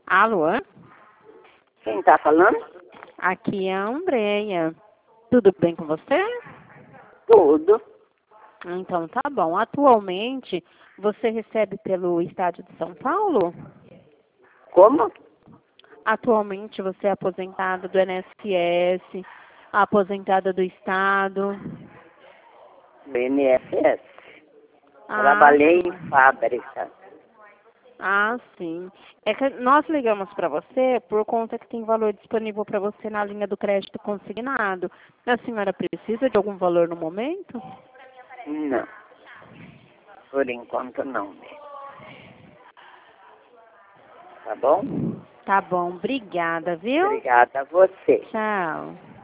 Alô? Quem tá falando? Aqui é a Andreia. Tudo bem com você? Tudo. Então tá bom. Atualmente, você recebe pelo Estado de São Paulo? Como? Atualmente você é aposentado do INSS, aposentada do Estado. BNSS. Ah, Trabalhei sim. em fábrica. Ah, sim. É que nós ligamos para você por conta que tem valor disponível para você na linha do crédito consignado. A senhora precisa de algum valor no momento? Não. Por enquanto não. Tá bom? Tá bom, obrigada, viu? Obrigada a você. Tchau.